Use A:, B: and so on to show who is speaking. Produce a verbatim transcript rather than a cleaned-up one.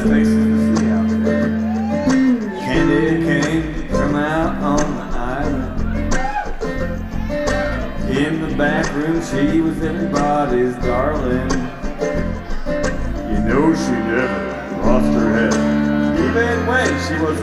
A: faces to see out there. Candy came from out on the island. In the back room she was everybody's darling. You know she never lost her head, even when she was